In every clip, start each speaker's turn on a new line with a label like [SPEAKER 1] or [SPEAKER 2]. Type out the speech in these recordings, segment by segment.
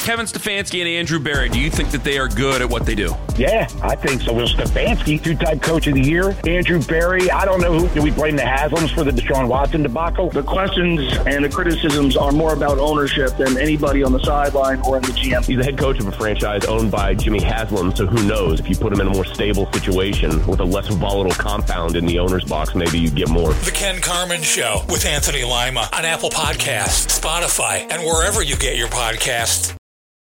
[SPEAKER 1] Kevin Stefanski and Andrew Berry, do you think that they are good at what they do?
[SPEAKER 2] Yeah, I think so. Well, Stefanski, two-time coach of the year. Andrew Berry, I don't know who. Do we blame the Haslams for the Deshaun Watson debacle?
[SPEAKER 3] The questions and the criticisms are more about ownership than anybody on the sideline or in the GM.
[SPEAKER 4] He's the head coach of a franchise owned by Jimmy Haslam, so who knows? If you put him in a more stable situation with a less volatile compound in the owner's box, maybe you get more.
[SPEAKER 5] The Ken Carman Show with Anthony Lima on Apple Podcasts, Spotify, and wherever you get your podcasts.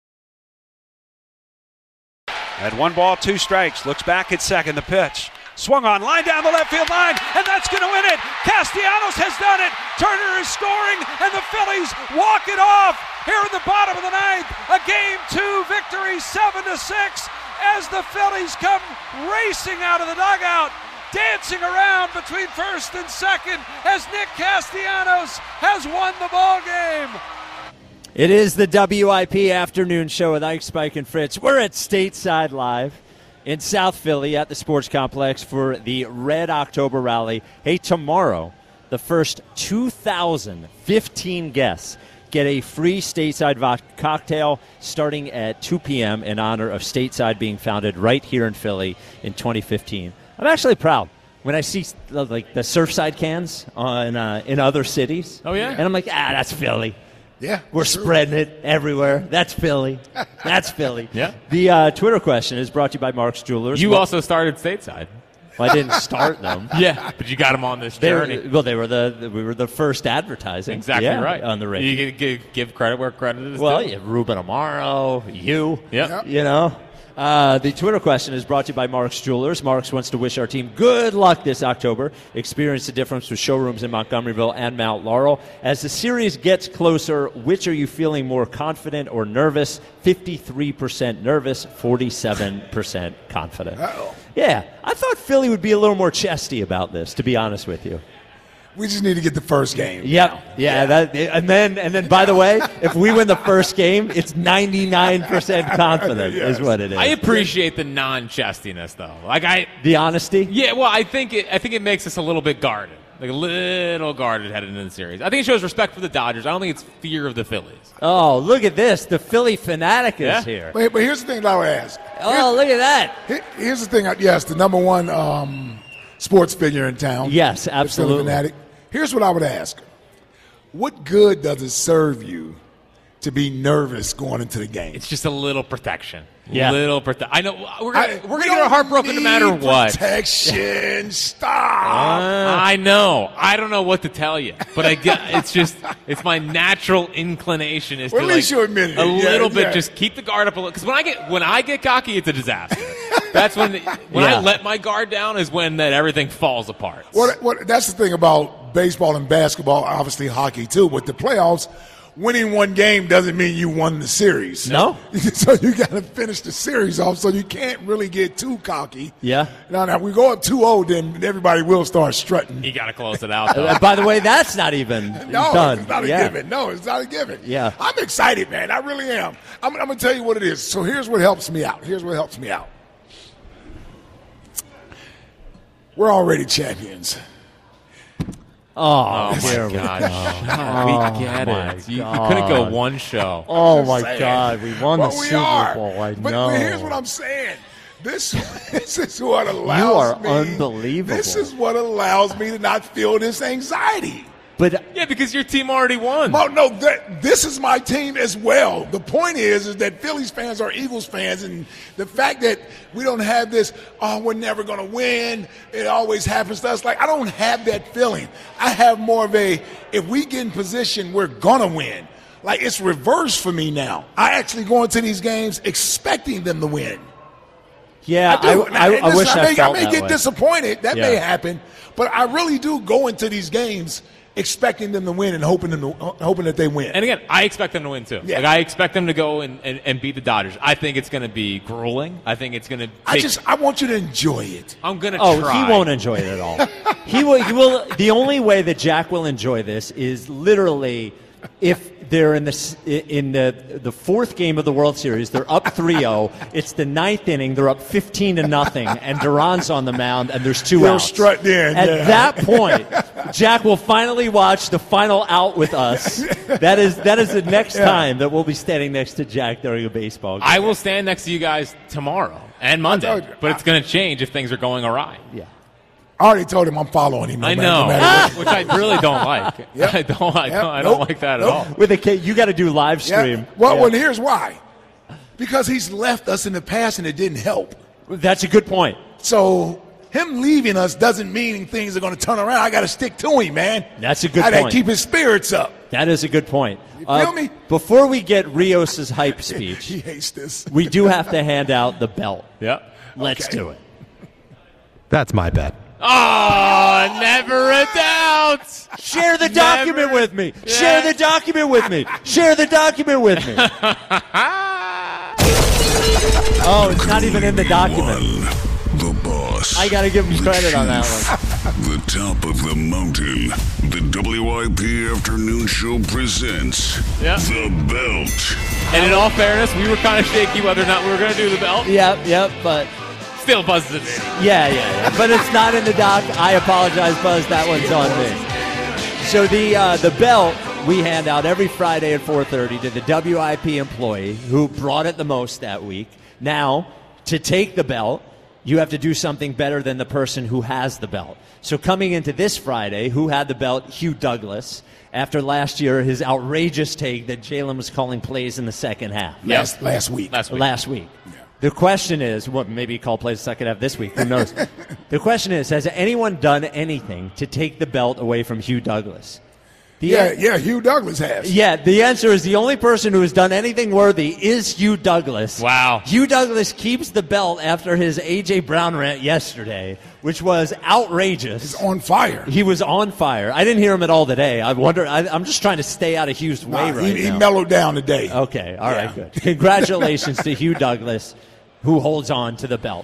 [SPEAKER 6] At 1-2 strikes, looks back at second, the pitch. Swung on, line down the left field line, and that's going to win it. Castellanos has done it. Turner is scoring, and the Phillies walk it off here in the bottom of the ninth. A Game 2 victory, 7-6, as the Phillies come racing out of the dugout, dancing around between first and second as Nick Castellanos has won the ball game.
[SPEAKER 7] It is the WIP afternoon show with Ike, Spike, and Fritz. We're at Stateside Live in South Philly at the Sports Complex for the Red October Rally. Hey, tomorrow, the first 2,015 guests get a free Stateside cocktail starting at 2 p.m. in honor of Stateside being founded right here in Philly in 2015. I'm actually proud when I see the Surfside cans in other cities.
[SPEAKER 8] Oh, yeah?
[SPEAKER 7] And I'm like, that's Philly.
[SPEAKER 9] Yeah,
[SPEAKER 7] we're spreading it everywhere. That's Philly. That's Philly.
[SPEAKER 8] Yeah.
[SPEAKER 7] The Twitter question is brought to you by Mark's Jewelers.
[SPEAKER 8] You also started Stateside.
[SPEAKER 7] Well, I didn't start them.
[SPEAKER 8] Yeah, but you got them on this journey.
[SPEAKER 7] We were the first advertising.
[SPEAKER 8] Exactly right
[SPEAKER 7] on the radio.
[SPEAKER 8] You can give credit where credit is due.
[SPEAKER 7] Well, yeah, Ruben Amaro, you.
[SPEAKER 8] Yep.
[SPEAKER 7] You know. The Twitter question is brought to you by Mark's Jewelers. Mark's wants to wish our team good luck this October. Experience the difference with showrooms in Montgomeryville and Mount Laurel. As the series gets closer, which are you feeling more confident or nervous? 53% nervous, 47% confident.
[SPEAKER 9] Uh-oh.
[SPEAKER 7] Yeah, I thought Philly would be a little more chesty about this, to be honest with you.
[SPEAKER 9] We just need to get the first game.
[SPEAKER 7] Yep. Yeah. And then. By the way, if we win the first game, it's 99% confident.
[SPEAKER 9] Yes.
[SPEAKER 7] Is what it is.
[SPEAKER 8] I appreciate the non-chestiness, though.
[SPEAKER 7] The honesty.
[SPEAKER 8] Yeah. Well, I think it makes us a little bit guarded, a little guarded headed into the series. I think it shows respect for the Dodgers. I don't think it's fear of the Phillies.
[SPEAKER 7] Oh, look at this! The Philly fanatic is here.
[SPEAKER 9] But here's the thing that I would ask.
[SPEAKER 7] Look at that!
[SPEAKER 9] Here's the thing. Yes, the number one sports figure in town.
[SPEAKER 7] Yes, absolutely.
[SPEAKER 9] Fanatic. Here's what I would ask. What good does it serve you to be nervous going into the game?
[SPEAKER 8] It's just a little protection.
[SPEAKER 7] Yeah.
[SPEAKER 8] I know we're gonna get our heart broken no matter what.
[SPEAKER 9] Protection. Stop.
[SPEAKER 8] I know. I don't know what to tell you, but it's my natural inclination is
[SPEAKER 9] well,
[SPEAKER 8] to
[SPEAKER 9] at least you admit it.
[SPEAKER 8] A little bit. Just keep the guard up a little. Because when I get cocky, it's a disaster. That's when I let my guard down is when everything falls apart.
[SPEAKER 9] What that's the thing about baseball and basketball, obviously hockey too. With the playoffs, winning one game doesn't mean you won the series.
[SPEAKER 7] No.
[SPEAKER 9] So you got to finish the series off, so you can't really get too cocky.
[SPEAKER 7] Yeah.
[SPEAKER 9] Now we go up 2-0, then everybody will start strutting.
[SPEAKER 8] You got to close it out, though.
[SPEAKER 7] By the way, that's not even done.
[SPEAKER 9] It's not a given. No, it's not a given.
[SPEAKER 7] Yeah.
[SPEAKER 9] I'm excited, man. I really am. I'm going to tell you what it is. So here's what helps me out. We're already champions.
[SPEAKER 7] Oh
[SPEAKER 8] my God. We get it. You couldn't go one show.
[SPEAKER 7] Oh, my God. We won the Super Bowl. I know.
[SPEAKER 9] But here's what I'm saying. This is what allows me.
[SPEAKER 7] You are unbelievable.
[SPEAKER 9] This is what allows me to not feel this anxiety.
[SPEAKER 7] But
[SPEAKER 8] because your team already won.
[SPEAKER 9] Oh, no, this is my team as well. The point is that Phillies fans are Eagles fans, and the fact that we don't have this, we're never going to win, it always happens to us. I don't have that feeling. I have more of if we get in position, we're going to win. It's reversed for me now. I actually go into these games expecting them to win.
[SPEAKER 7] Yeah, I wish I felt
[SPEAKER 9] I may get
[SPEAKER 7] way.
[SPEAKER 9] disappointed. That may happen. But I really do go into these games expecting them to win and hoping that they win.
[SPEAKER 8] And again, I expect them to win too.
[SPEAKER 9] Yeah.
[SPEAKER 8] I expect them to go and beat the Dodgers. I think it's going to be grueling. I think it's going to.
[SPEAKER 9] I want you to enjoy it.
[SPEAKER 8] I'm going to
[SPEAKER 7] he
[SPEAKER 8] try.
[SPEAKER 7] won't enjoy it at all. He will. The only way that Jack will enjoy this is literally if they're in the fourth game of the World Series. They're up 3-0. It's the ninth inning. They're up 15-0, and Duran's on the mound, and there's two outs.
[SPEAKER 9] Strut in.
[SPEAKER 7] At that point, Jack will finally watch the final out with us. That is the next time that we'll be standing next to Jack during a baseball game.
[SPEAKER 8] I will stand next to you guys tomorrow and Monday, but it's going to change if things are going awry.
[SPEAKER 7] Yeah.
[SPEAKER 9] I already told him I'm following him.
[SPEAKER 8] I know, which I really don't like. Yep. I don't like that at all.
[SPEAKER 7] With a kid, you got to do live stream.
[SPEAKER 9] Yep. Well, here's why. Because he's left us in the past and it didn't help.
[SPEAKER 7] That's a good point.
[SPEAKER 9] So him leaving us doesn't mean things are going to turn around. I got to stick to him, man.
[SPEAKER 7] That's a good
[SPEAKER 9] point. I got to keep his spirits up.
[SPEAKER 7] That is a good point.
[SPEAKER 9] You feel me?
[SPEAKER 7] Before we get Rios' hype speech,
[SPEAKER 9] he hates this.
[SPEAKER 7] We do have to hand out the belt.
[SPEAKER 8] Yeah.
[SPEAKER 7] Let's do it.
[SPEAKER 10] That's my bet.
[SPEAKER 8] Oh, never a doubt.
[SPEAKER 7] Share the document with me. Yeah. Share the document with me. Share the document with me. Oh, it's not even in the document.
[SPEAKER 11] The boss.
[SPEAKER 7] I got to give him credit on that one.
[SPEAKER 11] The top of the mountain. The WIP Afternoon Show presents The Belt.
[SPEAKER 8] And in all fairness, we were kind of shaky whether or not we were going to do the belt.
[SPEAKER 7] Yep, but...
[SPEAKER 8] Still buzzes it in.
[SPEAKER 7] Yeah. But it's not in the doc. I apologize, Buzz. That one's on me. So the belt we hand out every Friday at 4:30 to the WIP employee who brought it the most that week. Now, to take the belt, you have to do something better than the person who has the belt. So coming into this Friday, who had the belt? Hugh Douglas. After last year, his outrageous take that Jalen was calling plays in the second half.
[SPEAKER 9] Last week.
[SPEAKER 7] Yeah. The question is, maybe he called plays the second half this week. Who knows? The question is, has anyone done anything to take the belt away from Hugh Douglas?
[SPEAKER 9] Hugh Douglas has.
[SPEAKER 7] Yeah, the answer is the only person who has done anything worthy is Hugh Douglas.
[SPEAKER 8] Wow.
[SPEAKER 7] Hugh Douglas keeps the belt after his A.J. Brown rant yesterday, which was outrageous.
[SPEAKER 9] He's on fire.
[SPEAKER 7] He was on fire. I didn't hear him at all today. I wonder. I'm just trying to stay out of Hugh's way right now.
[SPEAKER 9] He mellowed down today.
[SPEAKER 7] Okay, all right, good. Congratulations to Hugh Douglas, who holds on to the belt.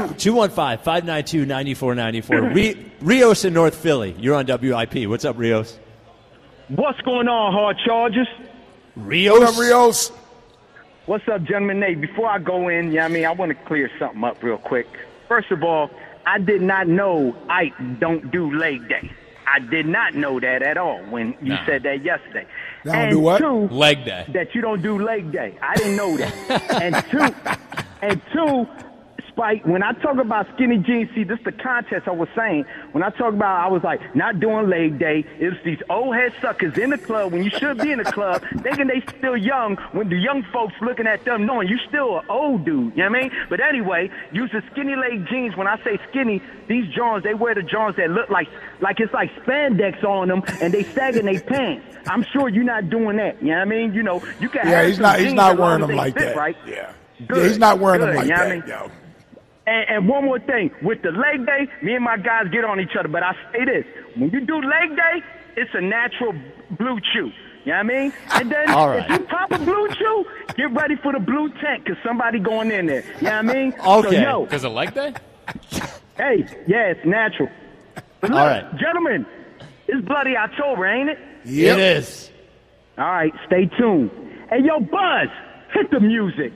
[SPEAKER 7] 215-592-9494. Rios in North Philly. You're on WIP. What's up, Rios?
[SPEAKER 12] What's going on, Hard Chargers?
[SPEAKER 7] Rios?
[SPEAKER 9] What up, Rios?
[SPEAKER 12] What's up, gentlemen? Nate, before I go in, I want to clear something up real quick. First of all, I did not know Ike don't do leg day. I did not know that at all when you said that yesterday.
[SPEAKER 9] Don't do what?
[SPEAKER 12] Two,
[SPEAKER 8] leg day.
[SPEAKER 12] That you don't do leg day. I didn't know that. and two, Spike, when I talk about skinny jeans, see, this is the contest I was saying. When I talk about, I was like, not doing leg day. It's these old head suckers in the club when you should be in the club, thinking they still young, when the young folks looking at them knowing you still an old dude, you know what I mean? But anyway, use the skinny leg jeans. When I say skinny, these Johns, they wear the Johns that look like it's like spandex on them, and they sagging their pants. I'm sure you're not doing that, you know what I mean? You know, you can have
[SPEAKER 9] he's not wearing them like that.
[SPEAKER 12] Right?
[SPEAKER 9] Yeah.
[SPEAKER 12] Good.
[SPEAKER 9] He's not wearing them like
[SPEAKER 12] you know
[SPEAKER 9] that,
[SPEAKER 12] what I mean? And one more thing, with the leg day, me and my guys get on each other, but I say this, when you do leg day, it's a natural blue chew. You know what I mean? And then if you pop a blue chew, get ready for the blue tent, because somebody going in there. You know what I mean?
[SPEAKER 7] Okay.
[SPEAKER 12] So,
[SPEAKER 8] because of leg day?
[SPEAKER 12] Hey, it's natural. But look,
[SPEAKER 7] all right.
[SPEAKER 12] Gentlemen, it's Bloody October, ain't it?
[SPEAKER 9] Yep.
[SPEAKER 7] It is.
[SPEAKER 12] All right, stay tuned. Hey, yo, Buzz, hit the music.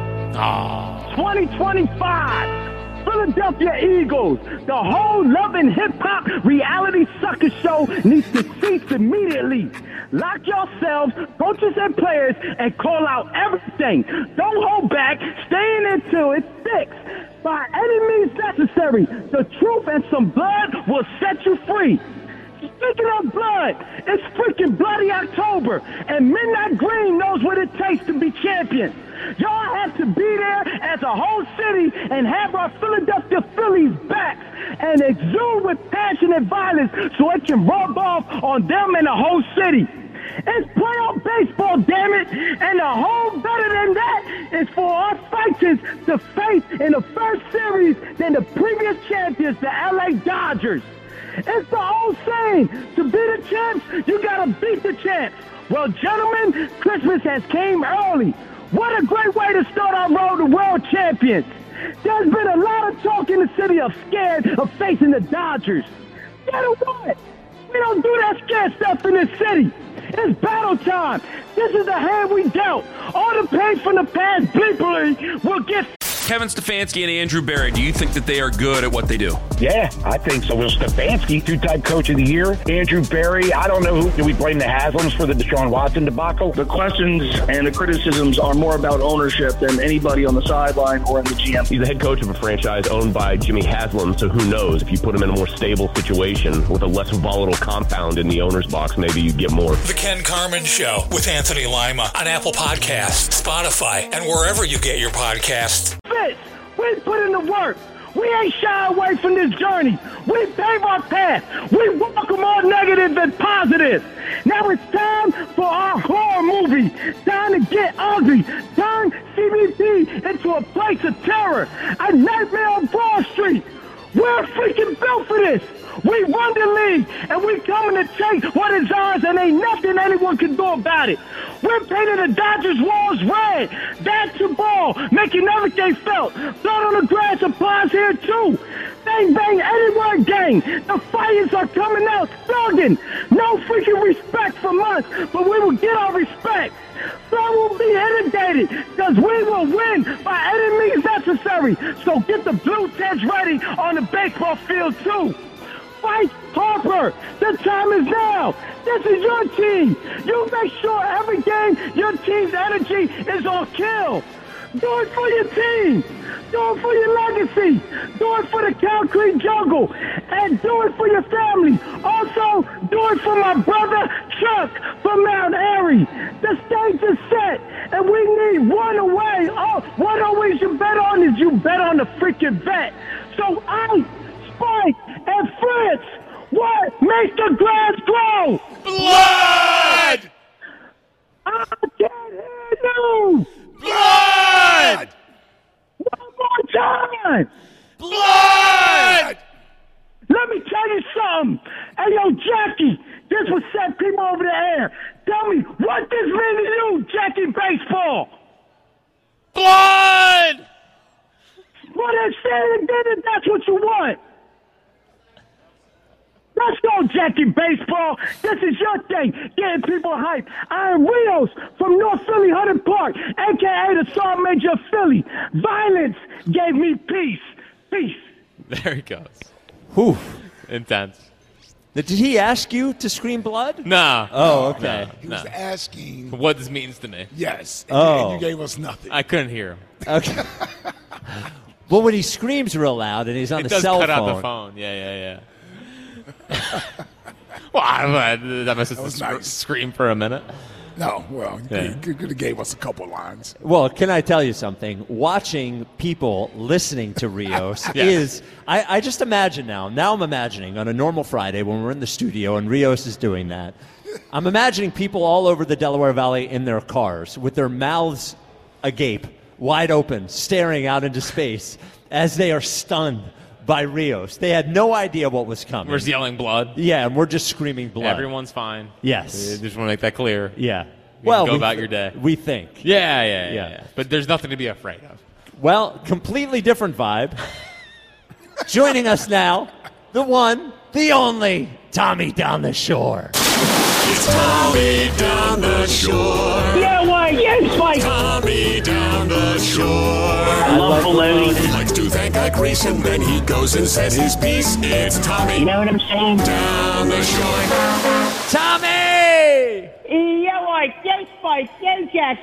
[SPEAKER 12] 2025, Philadelphia Eagles, the whole Love and Hip Hop reality sucker show needs to cease immediately. Lock yourselves, coaches and players, and call out everything. Don't hold back. Stay in until it sticks. By any means necessary, the truth and some blood will set you free. Speaking of blood, it's freaking Bloody October, and Midnight Green knows what it takes to be champions. Y'all have to be there as a whole city and have our Philadelphia Phillies backs and exude with passion and violence so it can rub off on them and the whole city. It's playoff baseball, damn it, and the whole better than that is for our fighters to face in the first series than the previous champions, the LA Dodgers. It's the old saying, to be the champs, you gotta beat the champs. Well, gentlemen, Christmas has came early. What a great way to start our road to world champions. There's been a lot of talk in the city of scared of facing the Dodgers. Scared of what? We don't do that scared stuff in this city. It's battle time. This is the hand we dealt. All the pain from the past bleepily will get
[SPEAKER 1] Kevin Stefanski and Andrew Berry, do you think that they are good at what they do?
[SPEAKER 2] Yeah, I think so. Will Stefanski, two-time coach of the year. Andrew Berry, I don't know who. Do we blame the Haslams for the Deshaun Watson debacle?
[SPEAKER 3] The questions and the criticisms are more about ownership than anybody on the sideline or in the GM.
[SPEAKER 4] He's the head coach of a franchise owned by Jimmy Haslam, so who knows? If you put him in a more stable situation with a less volatile compound in the owner's box, maybe you get more.
[SPEAKER 5] The Ken Carman Show with Anthony Lima on Apple Podcasts, Spotify, and wherever you get your podcasts.
[SPEAKER 12] Fitz, we put in the work. We ain't shy away from this journey. We pave our path. We welcome all negative and positive. Now it's time for our horror movie. Time to get ugly. Turn CBP into a place of terror. A nightmare on Broad Street. We're freaking built for this. We run the league, and we coming to take what is ours, and ain't nothing anyone can do about it. We're painting the Dodgers' walls red. That's the ball, making everything felt. Blood on the grass applies here, too. Bang, bang, anywhere gang. The fires are coming out, thugging. No freaking respect from us, but we will get our respect. So we'll be inundated, because we will win by any means necessary. So get the blue tents ready on the baseball field, too. Fight Harper. The time is now. This is your team. You make sure every game your team's energy is on kill. Do it for your team. Do it for your legacy. Do it for the concrete jungle. And do it for your family. Also, do it for my brother Chuck from Mount Airy. The stage is set, and we need one away. Oh, what always you bet on is you bet on the freaking bet. So I, Spike, and Fritz, what makes the grass grow?
[SPEAKER 5] Blood!
[SPEAKER 12] I can't hear you!
[SPEAKER 5] Blood!
[SPEAKER 12] One more time!
[SPEAKER 5] Blood!
[SPEAKER 12] Let me tell you something. Hey, yo, Jackie, this will set people over the air. Tell me, what this mean to you, Jackie Baseball?
[SPEAKER 5] Blood!
[SPEAKER 12] Well, then say it again if that's what you want. Let's go, Jackie Baseball. This is your thing, getting people hyped. I am Rios from North Philly, Hunter Park, a.k.a. the Sergeant Major of Philly. Violence gave me peace. Peace.
[SPEAKER 8] There he goes.
[SPEAKER 7] Whew.
[SPEAKER 8] Intense.
[SPEAKER 7] Did he ask you to scream blood?
[SPEAKER 8] No.
[SPEAKER 7] Oh, okay.
[SPEAKER 9] He was asking
[SPEAKER 8] what this means to me.
[SPEAKER 9] Yes.
[SPEAKER 7] Oh.
[SPEAKER 9] And you gave us nothing.
[SPEAKER 8] I couldn't hear him.
[SPEAKER 7] Okay. Well, when he screams real loud and he's on
[SPEAKER 8] It
[SPEAKER 7] the
[SPEAKER 8] does
[SPEAKER 7] cell
[SPEAKER 8] cut
[SPEAKER 7] phone.
[SPEAKER 8] out the phone. Yeah. Well, I don't know. That must have
[SPEAKER 9] nice.
[SPEAKER 8] scream for a minute.
[SPEAKER 9] No, well,
[SPEAKER 8] Yeah.
[SPEAKER 9] you could have gave us a couple lines.
[SPEAKER 7] Well, can I tell you something? Watching people listening to Rios is, I just imagine now I'm imagining on a normal Friday when we're in the studio and Rios is doing that, I'm imagining people all over the Delaware Valley in their cars with their mouths agape, wide open, staring out into space as they are stunned by Rios. They had no idea what was coming.
[SPEAKER 8] We're just yelling blood.
[SPEAKER 7] Yeah, and we're just screaming blood.
[SPEAKER 8] Everyone's fine.
[SPEAKER 7] Yes.
[SPEAKER 8] I just want to make that clear.
[SPEAKER 7] Yeah.
[SPEAKER 8] You can go about your day.
[SPEAKER 7] We think.
[SPEAKER 8] Yeah. But there's nothing to be afraid of.
[SPEAKER 7] Well, completely different vibe. Joining us now, the one, the only, Tommy Down the Shore.
[SPEAKER 13] It's Tommy Down the Shore.
[SPEAKER 12] Yeah, why? Yes, Mike.
[SPEAKER 13] Tommy Down the Shore.
[SPEAKER 12] I love baloney.
[SPEAKER 13] He likes to thank a Grease and then he goes and says his piece. It's Tommy.
[SPEAKER 12] You know what I'm saying?
[SPEAKER 13] Down the Shore.
[SPEAKER 7] Tommy!
[SPEAKER 12] Yeah, why? Yes, Mike. Yes, Jack.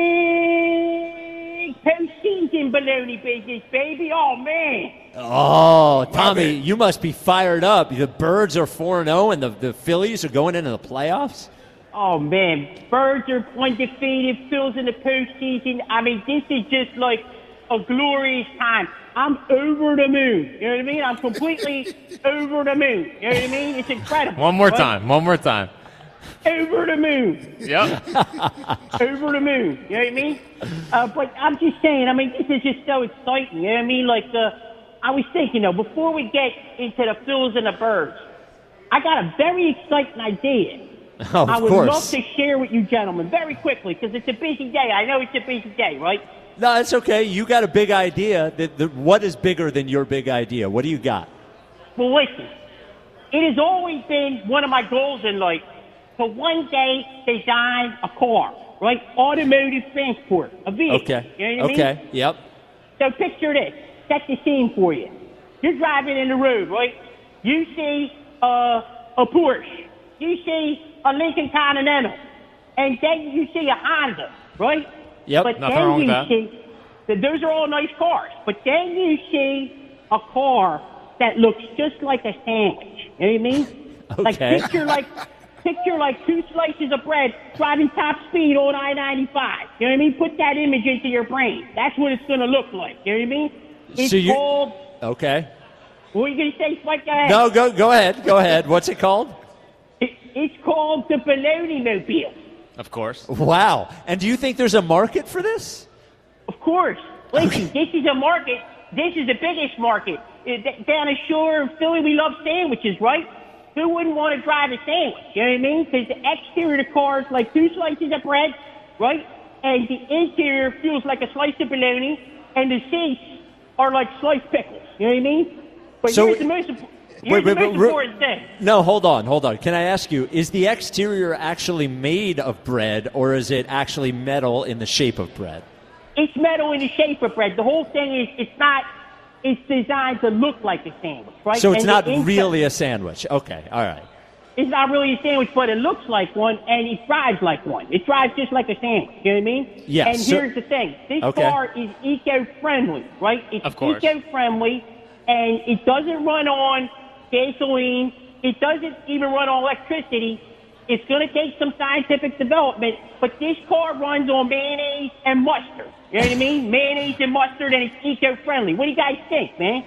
[SPEAKER 12] Big postseason baloney business, baby. Oh, man.
[SPEAKER 7] Oh, Tommy, you must be fired up. The Birds are 4-0 and the Phillies are going into the playoffs?
[SPEAKER 12] Oh, man. Birds are undefeated. Phil's in the postseason. I mean, this is just like a glorious time. I'm over the moon. You know what I mean? I'm completely over the moon. You know what I mean? It's incredible.
[SPEAKER 8] One more time.
[SPEAKER 12] Over the moon.
[SPEAKER 8] Yep.
[SPEAKER 12] Over the moon. You know what I mean? But I'm just saying, I mean, this is just so exciting. You know what I mean? Like, I was thinking, though, before we get into the Phils and the Birds, I got a very exciting idea.
[SPEAKER 7] Oh,
[SPEAKER 12] I would
[SPEAKER 7] course.
[SPEAKER 12] love to share with you gentlemen very quickly because it's a busy day. I know it's a busy day, right?
[SPEAKER 7] No, it's okay. You got a big idea. What is bigger than your big idea? What do you got?
[SPEAKER 12] Well, listen, it has always been one of my goals in life to one day design a car, right? Automotive transport, a vehicle.
[SPEAKER 7] Okay.
[SPEAKER 12] You know what I mean?
[SPEAKER 7] Okay. Yep.
[SPEAKER 14] So picture this. Set the scene for you. You're driving in the road, right? You see a Porsche. You see a Lincoln Continental. And then you see a Honda, right?
[SPEAKER 8] Yep,
[SPEAKER 14] but
[SPEAKER 8] nothing
[SPEAKER 14] then
[SPEAKER 8] wrong with
[SPEAKER 14] you
[SPEAKER 8] that.
[SPEAKER 14] See, those are all nice cars. But then you see a car that looks just like a sandwich. You know what I mean?
[SPEAKER 7] Okay.
[SPEAKER 14] Picture like 2 slices of bread driving top speed on I-95. You know what I mean? Put that image into your brain. That's what it's going to look like. You know what I mean? It's called...
[SPEAKER 7] Okay.
[SPEAKER 14] What are you going to say, Spike? Go ahead.
[SPEAKER 7] No, go ahead. Go ahead. What's it called?
[SPEAKER 14] It's called the Baloney Mobile.
[SPEAKER 8] Of course.
[SPEAKER 7] Wow. And do you think there's a market for this?
[SPEAKER 14] Of course. Listen, This is a market. This is the biggest market. Down ashore in Philly, we love sandwiches, right? Who wouldn't want to drive a sandwich? You know what I mean? Because the exterior of the car is like 2 slices of bread, right? And the interior feels like a slice of bologna, and the seats are like sliced pickles. You know what I mean? But
[SPEAKER 7] So-
[SPEAKER 14] here's the most important thing.
[SPEAKER 7] No, hold on. Can I ask you, is the exterior actually made of bread, or is it actually metal in the shape of bread?
[SPEAKER 14] It's metal in the shape of bread. The whole thing is it's designed to look like a sandwich, right?
[SPEAKER 7] So it's
[SPEAKER 14] And
[SPEAKER 7] not
[SPEAKER 14] the inside-
[SPEAKER 7] really a sandwich. Okay, all right.
[SPEAKER 14] It's not really a sandwich, but it looks like one, and it drives like one. It drives just like a sandwich. You know what I mean?
[SPEAKER 7] Yes,
[SPEAKER 14] And
[SPEAKER 7] so-
[SPEAKER 14] here's the thing. This
[SPEAKER 7] Okay.
[SPEAKER 14] car is eco-friendly, right? It's
[SPEAKER 8] Of course.
[SPEAKER 14] eco-friendly, and it doesn't run on gasoline. It doesn't even run on electricity. It's going to take some scientific development, but this car runs on mayonnaise and mustard. You know what I mean? Mayonnaise and mustard, and it's eco-friendly. What do you guys think, man?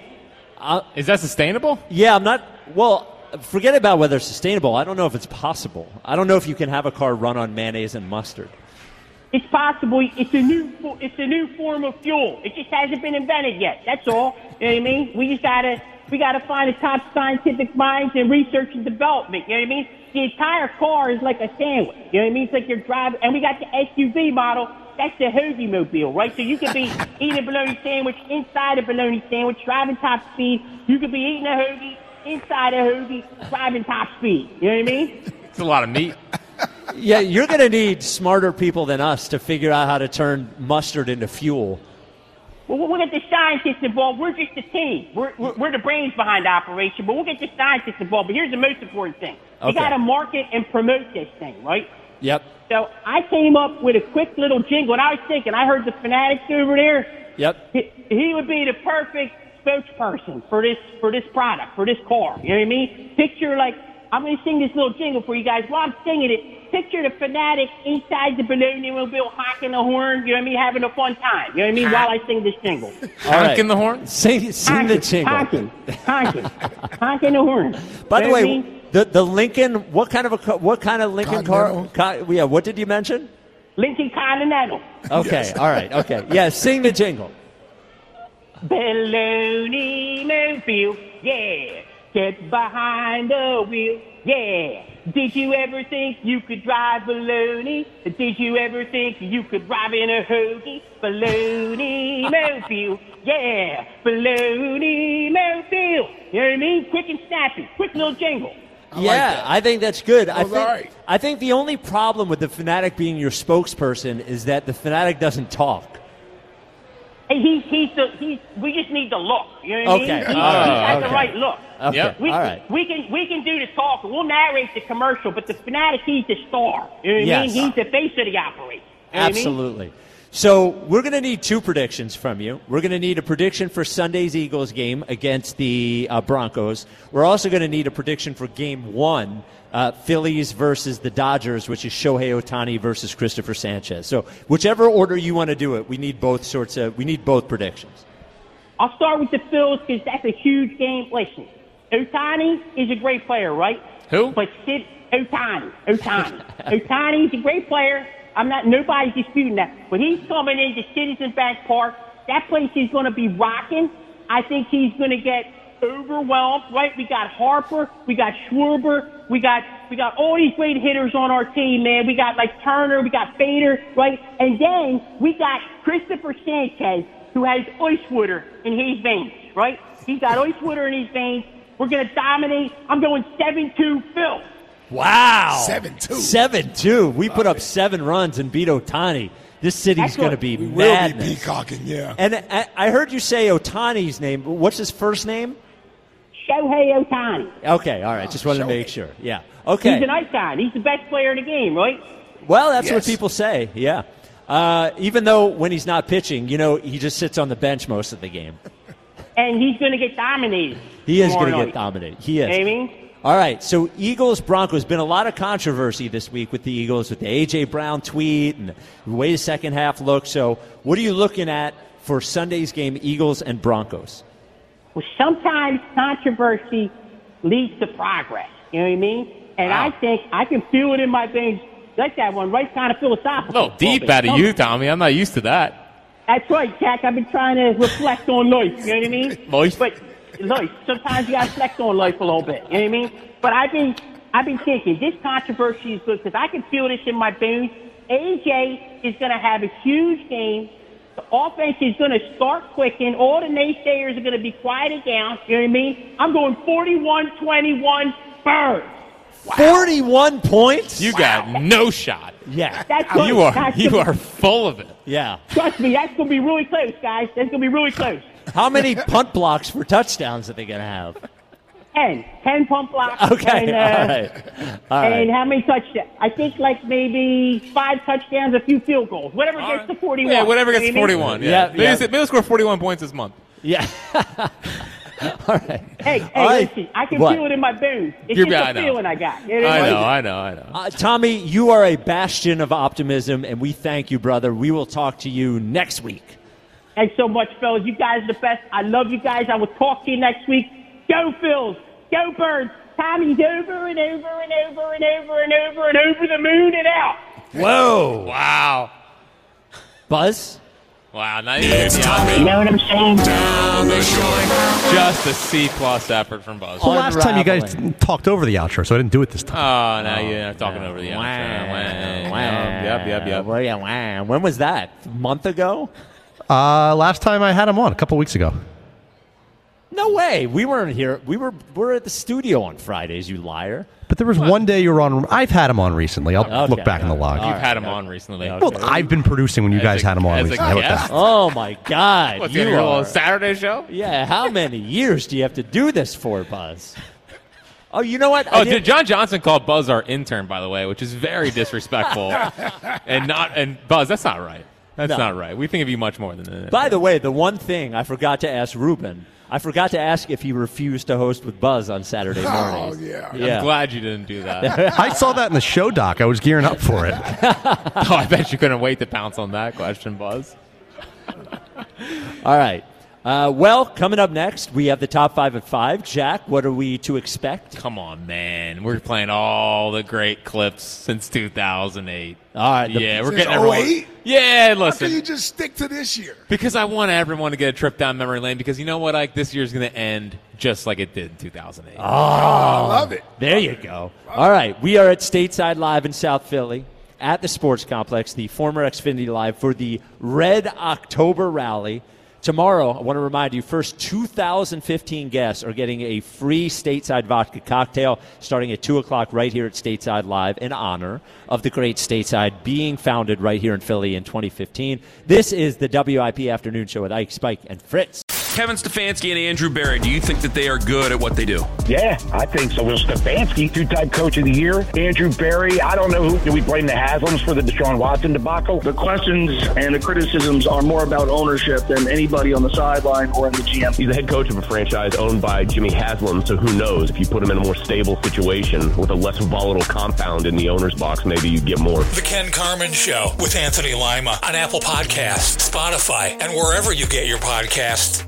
[SPEAKER 8] Is that sustainable?
[SPEAKER 7] Yeah, I'm not. Well, forget about whether it's sustainable. I don't know if it's possible. I don't know if you can have a car run on mayonnaise and mustard.
[SPEAKER 14] It's possible. It's a new form of fuel. It just hasn't been invented yet. That's all. You know what I mean? We gotta find the top scientific minds in research and development. You know what I mean? The entire car is like a sandwich. You know what I mean? It's like you're driving, and we got the SUV model. That's the Hoagie Mobile, right? So you could be eating a bologna sandwich inside a bologna sandwich, driving top speed. You could be eating a hoagie inside a hoagie, driving top speed. You know what I mean?
[SPEAKER 8] It's a lot of meat.
[SPEAKER 7] Yeah, you're going to need smarter people than us to figure out how to turn mustard into fuel.
[SPEAKER 14] Well, we'll get the scientists involved. We're just a team. We're the brains behind the operation, but we'll get the scientists involved. But here's the most important thing. We
[SPEAKER 7] Okay.
[SPEAKER 14] got to market and promote this thing, right?
[SPEAKER 7] Yep.
[SPEAKER 14] So I came up with a quick little jingle, and I was thinking, I heard the Fanatics over there.
[SPEAKER 7] Yep.
[SPEAKER 14] He would be the perfect spokesperson for this product, for this car. You know what I mean? Picture, like, I'm going to sing this little jingle for you guys. While I'm singing it, picture the Fanatic inside the Baloney Mobile honking the horn, you know what I mean, having a fun time. You know what I mean? While I sing this jingle.
[SPEAKER 8] Honking the horn?
[SPEAKER 7] Sing the jingle.
[SPEAKER 14] Honking the horn.
[SPEAKER 7] By the
[SPEAKER 14] You know what I
[SPEAKER 7] way,
[SPEAKER 14] mean?
[SPEAKER 7] the Lincoln, what kind of Lincoln car? Yeah, what did you mention?
[SPEAKER 14] Lincoln Continental.
[SPEAKER 7] Okay, all right, okay. Yeah, sing the jingle.
[SPEAKER 14] Baloney Mobile, yeah. Get behind the wheel, yeah. Did you ever think you could drive baloney? Did you ever think you could drive in a hoagie? Baloney Mobile, yeah. Baloney Mobile. You know what I mean? Quick and snappy. Quick little jingle.
[SPEAKER 7] I think that's good.
[SPEAKER 9] All right.
[SPEAKER 7] I think the only problem with the Fanatic being your spokesperson is that the Fanatic doesn't talk.
[SPEAKER 14] Hey, we just need the look. You know what I mean?
[SPEAKER 7] Okay.
[SPEAKER 14] He's got the
[SPEAKER 7] Okay.
[SPEAKER 14] right look.
[SPEAKER 7] Okay. Yep.
[SPEAKER 14] We,
[SPEAKER 7] All right.
[SPEAKER 14] We can do the talk. We'll narrate the commercial, but the Fanatic, he's the star. You know what I
[SPEAKER 7] Yes.
[SPEAKER 14] mean? He's the face of the operation. You know what I mean?
[SPEAKER 7] Absolutely. So we're going to need 2 predictions from you. We're going to need a prediction for Sunday's Eagles game against the Broncos. We're also going to need a prediction for Game 1, Phillies versus the Dodgers, which is Shohei Ohtani versus Christopher Sanchez. So whichever order you want to do it, we need both predictions.
[SPEAKER 14] I'll start with the Phils because that's a huge game. Listen, Ohtani is a great player, right?
[SPEAKER 8] Who?
[SPEAKER 14] But Ohtani. Ohtani's a great player. Nobody's disputing that. But he's coming into Citizens Bank Park. That place is going to be rocking. I think he's going to get overwhelmed, right? We got Harper, we got Schwarber, we got all these great hitters on our team, man. We got like Turner, we got Fader, right? And then we got Christopher Sanchez, who has ice water in his veins, right? He's got ice water in his veins. We're going to dominate. I'm going 7-2 Phil.
[SPEAKER 7] Wow.
[SPEAKER 9] 7-2.
[SPEAKER 7] 7-2. We put up 7 runs and beat Ohtani. This city's going to be
[SPEAKER 9] we
[SPEAKER 7] madness.
[SPEAKER 9] will be peacocking, yeah.
[SPEAKER 7] And I heard you say Ohtani's name. What's his first name?
[SPEAKER 14] Shohei Ohtani.
[SPEAKER 7] Okay, all right. Just wanted to make sure. Yeah. Okay.
[SPEAKER 14] He's an icon. He's the best player in the game, right?
[SPEAKER 7] Well, that's what people say. Yeah. Even though when he's not pitching, he just sits on the bench most of the game.
[SPEAKER 14] And he's going to get dominated.
[SPEAKER 7] He is going to get dominated. He is.
[SPEAKER 14] You know what I mean?
[SPEAKER 7] All right, so Eagles-Broncos, been a lot of controversy this week with the Eagles, with the A.J. Brown tweet and the way the second half looked. So what are you looking at for Sunday's game, Eagles and Broncos?
[SPEAKER 14] Well, sometimes controversy leads to progress. You know what I mean? And I think I can feel it in my veins. Like that one, right? Kind of philosophical.
[SPEAKER 8] A little deep out of you, Tommy. I'm not used to that.
[SPEAKER 14] That's right, Jack. I've been trying to reflect on life. You know what I mean?
[SPEAKER 8] Life?
[SPEAKER 14] But life. Sometimes you got to reflect on life a little bit. You know what I mean? But I've been thinking this controversy is good because I can feel this in my bones. AJ is going to have a huge game. The offense is going to start clicking. All the naysayers are going to be quieted down. You know what I mean? I'm going 41-21 Birds.
[SPEAKER 7] Wow. 41 points?
[SPEAKER 8] You got no shot.
[SPEAKER 7] Yeah.
[SPEAKER 14] That's good.
[SPEAKER 8] You are full of it.
[SPEAKER 7] Yeah.
[SPEAKER 14] Trust me, that's going to be really close, guys. That's going to be really close.
[SPEAKER 7] How many punt blocks for touchdowns are they going to have?
[SPEAKER 14] 10 punt blocks.
[SPEAKER 7] Okay,
[SPEAKER 14] and,
[SPEAKER 7] all right.
[SPEAKER 14] And how many touchdowns? I think like maybe 5 touchdowns, a few field goals. Whatever gets to 41.
[SPEAKER 8] Yeah, whatever gets to 41. Yeah. Maybe score 41 points this month.
[SPEAKER 7] Yeah. All right.
[SPEAKER 14] Hey, listen, I can feel it in my bones. It's just a feeling I got. You know
[SPEAKER 8] I know.
[SPEAKER 7] Tommy, you are a bastion of optimism, and we thank you, brother. We will talk to you next week.
[SPEAKER 14] Thanks so much, fellas. You guys are the best. I love you guys. I will talk to you next week. Go Phils. Go Birds. Tommy's over and over and over and over and over and over the moon and out.
[SPEAKER 7] Whoa.
[SPEAKER 8] Wow.
[SPEAKER 7] Buzz?
[SPEAKER 8] Wow. Not
[SPEAKER 13] It's Tommy.
[SPEAKER 14] You know what I'm saying?
[SPEAKER 13] Down the shore.
[SPEAKER 8] Just a C-plus effort from Buzz.
[SPEAKER 10] Well, last time you guys talked over the outro, so I didn't do it this time.
[SPEAKER 8] Oh, now you're talking over the outro.
[SPEAKER 7] Yep. When was that? A month ago?
[SPEAKER 10] Last time I had him on, a couple weeks ago.
[SPEAKER 7] No way. We weren't here. We're at the studio on Fridays, you liar.
[SPEAKER 10] But there was one day you were on. I've had him on recently. I'll look back in the log.
[SPEAKER 8] You've had him on recently.
[SPEAKER 10] Well, I've been producing when you guys had him on recently.
[SPEAKER 7] Oh, my God.
[SPEAKER 8] What's your little Saturday show?
[SPEAKER 7] Yeah, how many years do you have to do this for, Buzz? Oh, you know what?
[SPEAKER 8] John Johnson called Buzz our intern, by the way, which is very disrespectful. and Buzz, that's not right. That's not right. We think of you much more than that.
[SPEAKER 7] By the way, the one thing I forgot to ask Ruben, I forgot to ask if he refused to host with Buzz on Saturday mornings.
[SPEAKER 9] Oh, yeah.
[SPEAKER 8] I'm glad you didn't do that.
[SPEAKER 10] I saw that in the show doc. I was gearing up for it.
[SPEAKER 8] I bet you couldn't wait to pounce on that question, Buzz.
[SPEAKER 7] All right. Well, coming up next, we have the top 5 at 5. Jack, what are we to expect?
[SPEAKER 8] Come on, man. We're playing all the great clips since 2008.
[SPEAKER 7] All right.
[SPEAKER 8] We're
[SPEAKER 9] Since
[SPEAKER 8] getting everyone.
[SPEAKER 9] 08?
[SPEAKER 8] Yeah,
[SPEAKER 9] How
[SPEAKER 8] listen.
[SPEAKER 9] can you just stick to this year?
[SPEAKER 8] Because I want everyone to get a trip down memory lane because you know what? This year's going to end just like it did in 2008.
[SPEAKER 9] Oh, I love it.
[SPEAKER 7] There you go. All right. We are at Stateside Live in South Philly at the Sports Complex, the former Xfinity Live, for the Red October Rally. Tomorrow, I want to remind you, first 2,015 guests are getting a free Stateside vodka cocktail starting at 2 o'clock right here at Stateside Live in honor of the great Stateside being founded right here in Philly in 2015. This is the WIP Afternoon Show with Ike, Spike, and Fritz.
[SPEAKER 1] Kevin Stefanski and Andrew Berry, do you think that they are good at what they do?
[SPEAKER 2] Yeah, I think so. Will Stefanski, 2-time coach of the year. Andrew Berry, I don't know who. Do we blame the Haslams for the Deshaun Watson debacle?
[SPEAKER 3] The questions and the criticisms are more about ownership than anybody on the sideline or in the GM.
[SPEAKER 4] He's the head coach of a franchise owned by Jimmy Haslam, so who knows? If you put him in a more stable situation with a less volatile compound in the owner's box, maybe you get more.
[SPEAKER 5] The Ken Carman Show with Anthony Lima on Apple Podcasts, Spotify, and wherever you get your podcasts.